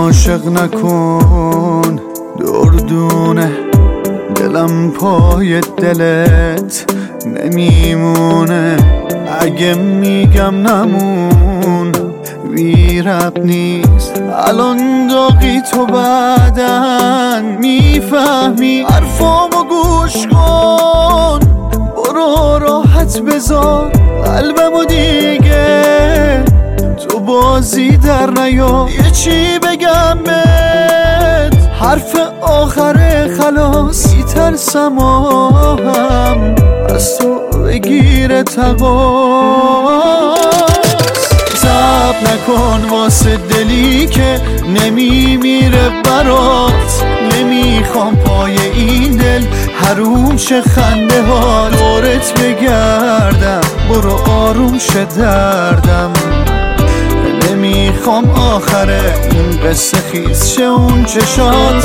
عاشق نکن دردونه، دلم پای دلت نمیمونه. اگه میگم نمون بی رب نیست، الان داغی تو بعدن میفهمی. حرفامو گوش کن، برو راحت بذار قلبمو دیگه، تو بازی در نیا. یه چی بگم بهت، حرف آخر خلاص، میترسم آهم از تو بگیره تقاس. صبر نکن واسه دلی که نمیمیره برات، نمیخوام پای این دل حروم شه خنده ها. دورت بگردم برو آروم شه دردم، نمیخوام آخره این قصه خیز شه اون چشات.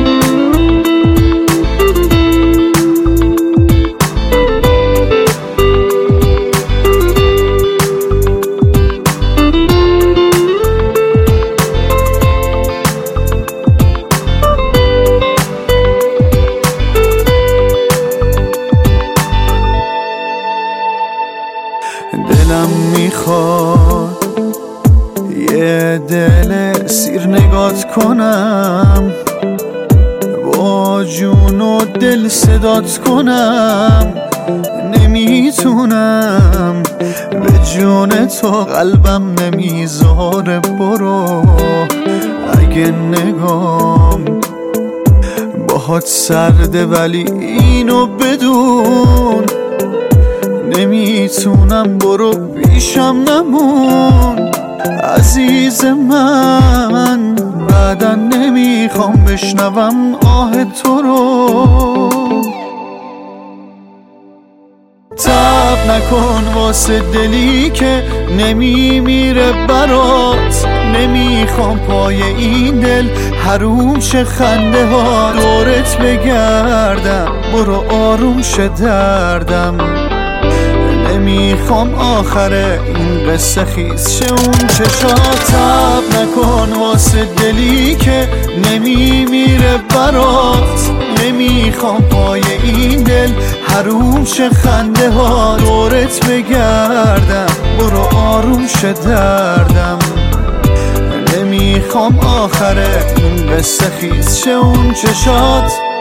دلم میخواد یه دل سیر نگات کنم، با جون و دل صدات کنم. نمیتونم به جون تو قلبم نمیذاره. برو اگه نگام باهات سرده ولی اینو بدون، نمیتونم برو پیشم نمون عزیز من. بعدا نمیخوام بشنوم آه تو رو. صبر نکن واسه دلی که نمیمیره برات، نمیخوام پای این دل حروم شه خنده ها. دورت بگردم برو آروم شه دردم، نمیخوام آخره این قصه خیز شه اون چشات. صبر نکن واسه دلی که نمیمیره برات، نمیخوام پای این دل حروم شه خنده ها. دورت بگردم برو آروم شه دردم، نمیخوام آخره این قصه خیز شه اون چشات.